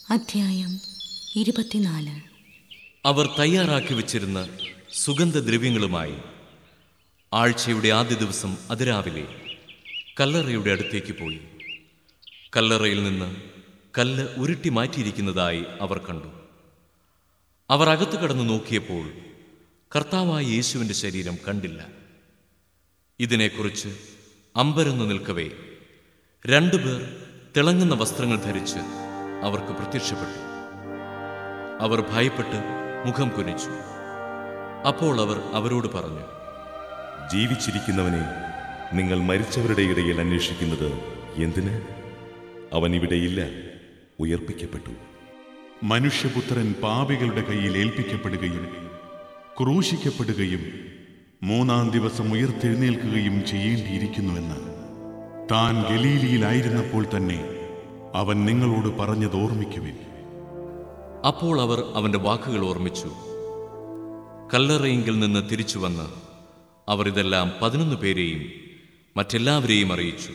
അധ്യായം 24. അവർ തയ്യാറാക്കി വച്ചിരുന്ന സുഗന്ധദ്രവ്യങ്ങളുമായി ആഴ്ചയുടെ ആദ്യ ദിവസം അതിരാവിലെ കല്ലറയുടെ അടുത്തേക്ക് പോയി. കല്ലറയിൽ നിന്ന് കല്ല് ഉരുട്ടി മാറ്റിയിരിക്കുന്നതായി അവർ കണ്ടു. അവർ അകത്ത് കടന്നു നോക്കിയപ്പോൾ കർത്താവായ യേശുവിൻ്റെ ശരീരം കണ്ടില്ല. ഇതിനെക്കുറിച്ച് അമ്പരന്നു നിൽക്കവേ 2 പേർ തിളങ്ങുന്ന വസ്ത്രങ്ങൾ ധരിച്ച് അവർക്ക് പ്രത്യക്ഷപ്പെട്ടു. അവർ ഭയപ്പെട്ട് മുഖം കുനിച്ചു. അപ്പോൾ അവർ അവരോട് പറഞ്ഞു, ജീവിച്ചിരിക്കുന്നവനെ നിങ്ങൾ മരിച്ചവരുടെ ഇടയിൽ അന്വേഷിക്കുന്നത് എന്തിന്? അവൻ ഇവിടെയില്ല, ഉയർപ്പിക്കപ്പെട്ടു. മനുഷ്യപുത്രൻ പാപികളുടെ കയ്യിൽ ഏൽപ്പിക്കപ്പെടുകയും ക്രൂശിക്കപ്പെടുകയും 3-ാം ദിവസം ഉയർത്തെഴുന്നേൽക്കുകയും ചെയ്യേണ്ടിയിരിക്കുന്നുവെന്ന് താൻ ഗലീലിയിലായിരുന്നപ്പോൾ തന്നെ അവൻ നിങ്ങളോട് പറഞ്ഞത് ഓർമ്മിക്കുവിൻ. അപ്പോൾ അവർ അവന്റെ വാക്കുകൾ ഓർമ്മിച്ചു. കല്ലറയിങ്കിൽ നിന്ന് തിരിച്ചു വന്ന് അവർ ഇതെല്ലാം 11 പേരെയും മറ്റെല്ലാവരെയും അറിയിച്ചു.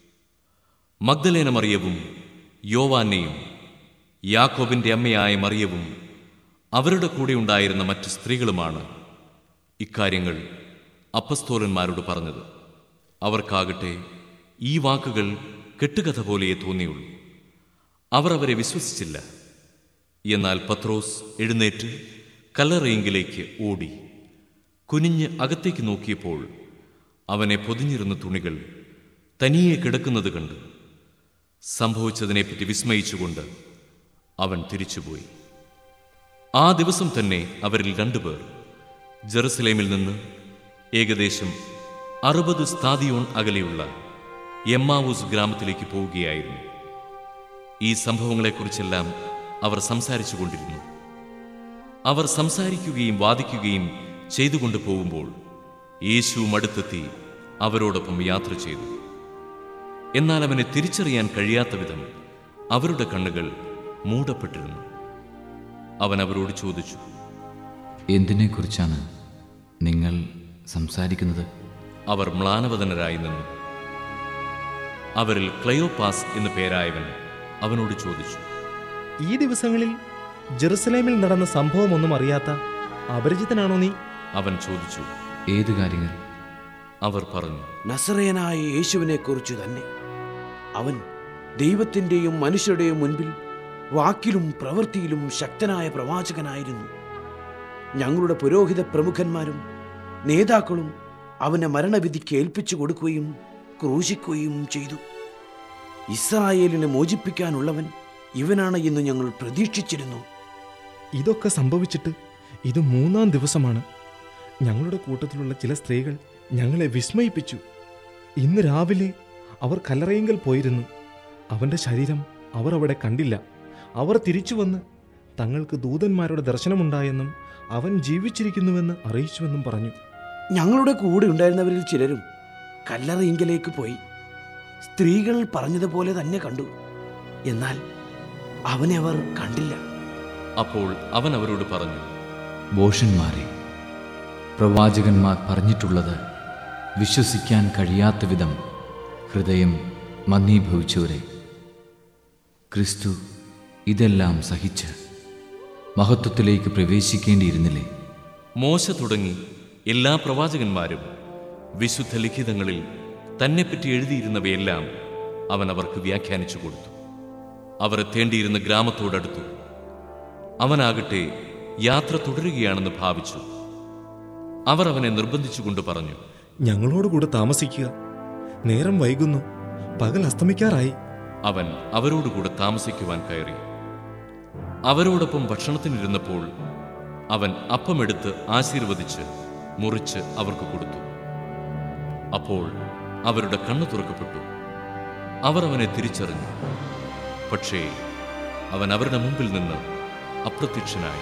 മഗ്ദലേന മറിയവും യോവാനെയും യാക്കോബിന്റെ അമ്മയായ മറിയവും അവരുടെ കൂടെ ഉണ്ടായിരുന്ന മറ്റ് സ്ത്രീകളുമാണ് ഇക്കാര്യങ്ങൾ അപ്പസ്തോലന്മാരോട് പറഞ്ഞത്. അവർക്കാകട്ടെ ഈ വാക്കുകൾ കെട്ടുകഥ പോലെയേ തോന്നിയുള്ളൂ. അവർ അവരെ വിശ്വസിച്ചില്ല. എന്നാൽ പത്രോസ് എഴുന്നേറ്റ് കല്ലറയിങ്കിലേക്ക് ഓടി. കുനിഞ്ഞ് അകത്തേക്ക് നോക്കിയപ്പോൾ അവനെ പൊതിഞ്ഞിരുന്ന തുണികൾ തനിയെ കിടക്കുന്നത് കണ്ട് സംഭവിച്ചതിനെപ്പറ്റി വിസ്മയിച്ചുകൊണ്ട് അവൻ തിരിച്ചുപോയി. ആ ദിവസം തന്നെ അവരിൽ 2 പേർ ജെറുസലേമിൽ നിന്ന് ഏകദേശം 60 സ്താദിയോൺ അകലെയുള്ള എമ്മാവൂസ് ഗ്രാമത്തിലേക്ക് പോവുകയായിരുന്നു. ഈ സംഭവങ്ങളെക്കുറിച്ചെല്ലാം അവർ സംസാരിച്ചു കൊണ്ടിരുന്നു. അവർ സംസാരിക്കുകയും വാദിക്കുകയും ചെയ്തുകൊണ്ട് പോകുമ്പോൾ യേശുവും അടുത്തെത്തി അവരോടൊപ്പം യാത്ര ചെയ്തു. എന്നാൽ അവനെ തിരിച്ചറിയാൻ കഴിയാത്ത വിധം അവരുടെ കണ്ണുകൾ മൂടപ്പെട്ടിരുന്നു. അവൻ അവരോട് ചോദിച്ചു, എന്തിനെക്കുറിച്ചാണ് നിങ്ങൾ സംസാരിക്കുന്നത്? അവർ മ്ലാനവദനരായി നിന്നു. അവരിൽ ക്ലയോപ്പാസ് എന്നു പേരായവൻ അവനോട് ചോദിച്ചു, ഈ ദിവസങ്ങളിൽ ജെറുസലേമിൽ നടന്ന സംഭവമൊന്നും അറിയാത്ത അപരിചിതനാണോ നീ? അവൻ ചോദിച്ചു, ഏതു കാര്യങ്ങൾ? അവർ പറഞ്ഞു, നസറേയനായ യേശുവിനെ കുറിച്ച് തന്നെ. അവൻ ദൈവത്തിൻ്റെയും മനുഷ്യരുടെയും മുൻപിൽ വാക്കിലും പ്രവൃത്തിയിലും ശക്തനായ പ്രവാചകനായിരുന്നു. ഞങ്ങളുടെ പുരോഹിത പ്രമുഖന്മാരും നേതാക്കളും അവനെ മരണവിധിക്ക് ഏൽപ്പിച്ചു കൊടുക്കുകയും ക്രൂശിക്കുകയും ചെയ്തു. ഇസ്രായേലിനെ മോചിപ്പിക്കാനുള്ളവൻ ഇവനാണ് എന്ന് ഞങ്ങൾ പ്രതീക്ഷിച്ചിരുന്നു. ഇതൊക്കെ സംഭവിച്ചിട്ട് ഇത് 3-ാം ദിവസമാണ്. ഞങ്ങളുടെ കൂട്ടത്തിലുള്ള ചില സ്ത്രീകൾ ഞങ്ങളെ വിസ്മയിപ്പിച്ചു. ഇന്ന് രാവിലെ അവർ കല്ലറയിങ്കൽ പോയിരുന്നു. അവൻ്റെ ശരീരം അവർ അവിടെ കണ്ടില്ല. അവർ തിരിച്ചു വന്ന് തങ്ങൾക്ക് ദൂതന്മാരുടെ ദർശനമുണ്ടായെന്നും അവൻ ജീവിച്ചിരിക്കുന്നുവെന്ന് അറിയിച്ചുവെന്നും പറഞ്ഞു. ഞങ്ങളുടെ കൂടെ ഉണ്ടായിരുന്നവരിൽ ചിലരും കല്ലറയിങ്കലേക്ക് പോയി സ്ത്രീകൾ പറഞ്ഞതുപോലെ തന്നെ കണ്ടു. എന്നാൽ അവനെ അവർ കണ്ടില്ല. അപ്പോൾ അവൻ അവരോട് പറഞ്ഞു, ഭോഷന്മാരെ, പ്രവാചകന്മാർ പറഞ്ഞിട്ടുള്ളത് വിശ്വസിക്കാൻ കഴിയാത്ത വിധം ഹൃദയം മന്ദീഭവിച്ചവരെ, ക്രിസ്തു ഇതെല്ലാം സഹിച്ച് മഹത്വത്തിലേക്ക് പ്രവേശിക്കേണ്ടിയിരുന്നില്ലേ? മോശ തുടങ്ങി എല്ലാ പ്രവാചകന്മാരും വിശുദ്ധ ലിഖിതങ്ങളിൽ തന്നെപ്പറ്റി എഴുതിയിരുന്നവയെല്ലാം അവൻ അവർക്ക് വ്യാഖ്യാനിച്ചു കൊടുത്തു. അവർ എത്തേണ്ടിയിരുന്ന ഗ്രാമത്തോടടുത്തു. അവനാകട്ടെ യാത്ര തുടരുകയാണെന്ന് ഭാവിച്ചു. അവർ അവനെ നിർബന്ധിച്ചുകൊണ്ട് പറഞ്ഞു, ഞങ്ങളോടുകൂടെ താമസിക്കുക. നേരം വൈകുന്നു, പകൽ അസ്തമിക്കാറായി. അവൻ അവരോടുകൂടെ താമസിക്കുവാൻ കയറി. അവരോടൊപ്പം ഭക്ഷണത്തിനിരുന്നപ്പോൾ അവൻ അപ്പമെടുത്ത് ആശീർവദിച്ച് മുറിച്ച് അവർക്ക് കൊടുത്തു. അപ്പോൾ അവരുടെ കണ്ണ് തുറക്കപ്പെട്ടു. അവർ അവനെ തിരിച്ചറിഞ്ഞു. പക്ഷേ അവൻ അവരുടെ മുമ്പിൽ നിന്ന് അപ്രത്യക്ഷനായി.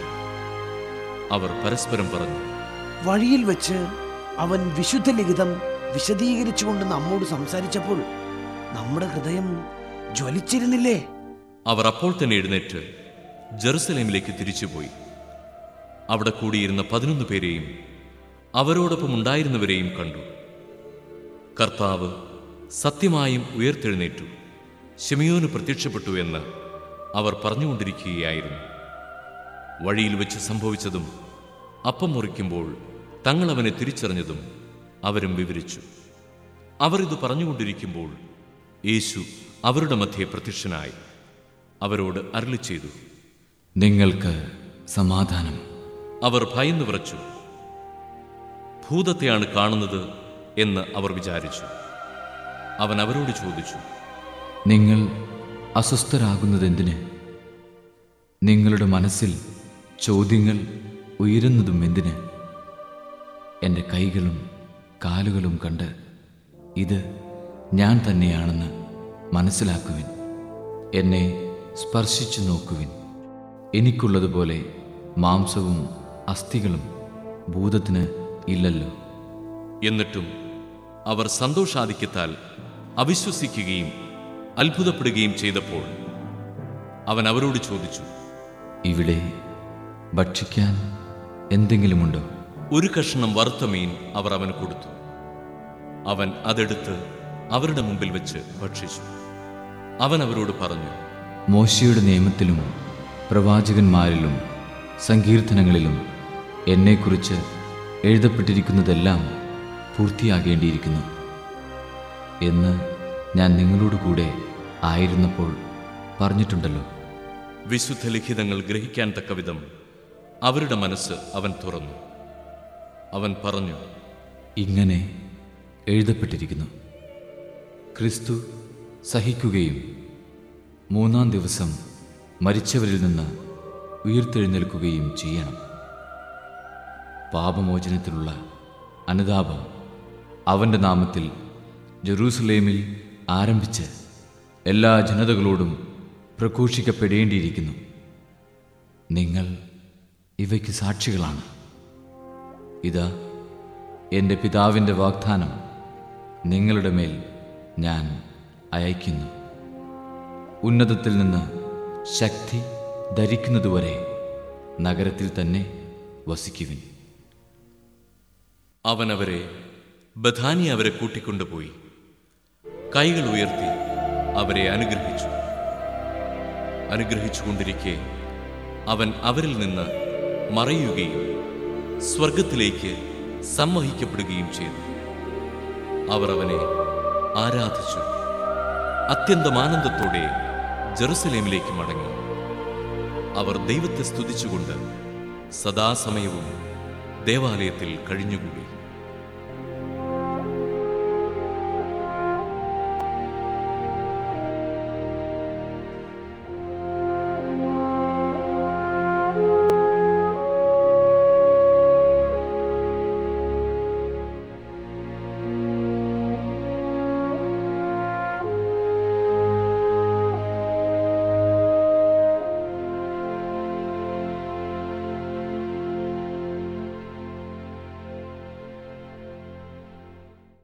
അവർ പരസ്പരം പറഞ്ഞു, വഴിയിൽ വെച്ച് അവൻ വിശുദ്ധ ലിഖിതം വിശദീകരിച്ചുകൊണ്ട് നമ്മോട് സംസാരിച്ചപ്പോൾ നമ്മുടെ ഹൃദയം ജ്വലിച്ചിരുന്നില്ലേ? അവർ അപ്പോൾ തന്നെ എഴുന്നേറ്റ് ജെറുസലേമിലേക്ക് തിരിച്ചുപോയി. അവിടെ കൂടിയിരുന്ന 11 പേരെയും അവരോടൊപ്പം ഉണ്ടായിരുന്നവരെയും കണ്ടു. കർത്താവ് സത്യമായും ഉയർത്തെഴുന്നേറ്റു, ശിമയോന് പ്രത്യക്ഷപ്പെട്ടു എന്ന് അവർ പറഞ്ഞുകൊണ്ടിരിക്കുകയായിരുന്നു. വഴിയിൽ വെച്ച് സംഭവിച്ചതും അപ്പം മുറിക്കുമ്പോൾ തങ്ങൾ അവനെ തിരിച്ചറിഞ്ഞതും അവരും വിവരിച്ചു. അവർ ഇത് പറഞ്ഞുകൊണ്ടിരിക്കുമ്പോൾ യേശു അവരുടെ മധ്യേ പ്രത്യക്ഷനായി അവരോട് അരുളി ചെയ്തു, നിങ്ങൾക്ക് സമാധാനം. അവർ ഭയന്നു വിറച്ചു. ഭൂതത്തെയാണ് കാണുന്നത് എന്ന് അവർ വിചാരിച്ചു. അവൻ അവരോട് ചോദിച്ചു, നിങ്ങൾ അസ്വസ്ഥരാകുന്നതെന്തിന്? നിങ്ങളുടെ മനസ്സിൽ ചോദ്യങ്ങൾ ഉയരുന്നതും എന്തിന്? എൻ്റെ കൈകളും കാലുകളും കണ്ട് ഇത് ഞാൻ തന്നെയാണെന്ന് മനസ്സിലാക്കുവിൻ. എന്നെ സ്പർശിച്ചു നോക്കുവിൻ. എനിക്കുള്ളതുപോലെ മാംസവും അസ്ഥികളും ഭൂതത്തിന് ഇല്ലല്ലോ. എന്നിട്ടും അവർ സന്തോഷാധിക്യത്താൽ അവിശ്വസിക്കുകയും അത്ഭുതപ്പെടുകയും ചെയ്തപ്പോൾ അവൻ അവരോട് ചോദിച്ചു, ഇവിടെ ഭക്ഷിക്കാൻ എന്തെങ്കിലുമുണ്ടോ? ഒരു കഷ്ണം വറുത്ത മീൻ അവർ അവന് കൊടുത്തു. അവൻ അതെടുത്ത് അവരുടെ മുമ്പിൽ വെച്ച് ഭക്ഷിച്ചു. അവൻ അവരോട് പറഞ്ഞു, മോശയുടെ നിയമത്തിലും പ്രവാചകന്മാരിലും സങ്കീർത്തനങ്ങളിലും എന്നെക്കുറിച്ച് എഴുതപ്പെട്ടിരിക്കുന്നതെല്ലാം പൂർത്തിയാകേണ്ടിയിരിക്കുന്നു എന്ന് ഞാൻ നിങ്ങളോട് കൂടെ ആയിരുന്നപ്പോൾ പറഞ്ഞിട്ടുണ്ടല്ലോ. വിശുദ്ധ ലിഖിതങ്ങൾ ഗ്രഹിക്കാൻ തക്കവിധം അവരുടെ മനസ്സ് അവൻ തുറന്നു. അവൻ പറഞ്ഞു, ഇങ്ങനെ എഴുതപ്പെട്ടിരിക്കുന്നു, ക്രിസ്തു സഹിക്കുകയും 3-ാം ദിവസം മരിച്ചവരിൽ നിന്ന് ഉയിർത്തെഴുന്നേൽക്കുകയും ചെയ്യണം. പാപമോചനത്തിലുള്ള അനുതാപം അവൻ്റെ നാമത്തിൽ ജെറൂസലേമിൽ ആരംഭിച്ച് എല്ലാ ജനതകളോടും പ്രഘോഷിക്കപ്പെടേണ്ടിയിരിക്കുന്നു. നിങ്ങൾ ഇവയ്ക്ക് സാക്ഷികളാണ്. ഇതാ, എൻ്റെ പിതാവിൻ്റെ വാഗ്ദാനം നിങ്ങളുടെ മേൽ ഞാൻ അയക്കുന്നു. ഉന്നതത്തിൽ നിന്ന് ശക്തി ധരിക്കുന്നതുവരെ നഗരത്തിൽ തന്നെ വസിക്കുവിൻ. അവൻ അവരെ ബഥാനിയ അവരെ കൂട്ടിക്കൊണ്ടുപോയി കൈകൾ ഉയർത്തി അവരെ അനുഗ്രഹിച്ചുകൊണ്ടിരിക്കെ അവൻ അവരിൽ നിന്ന് മറയുകയും സ്വർഗത്തിലേക്ക് സമ്മോഹിക്കപ്പെടുകയും ചെയ്തു. അവർ അവനെ ആരാധിച്ചു. അത്യന്തം ആനന്ദത്തോടെ ജെറുസലേമിലേക്ക് മടങ്ങി. അവർ ദൈവത്തെ സ്തുതിച്ചുകൊണ്ട് സദാസമയവും ദേവാലയത്തിൽ കഴിഞ്ഞുകൂടി.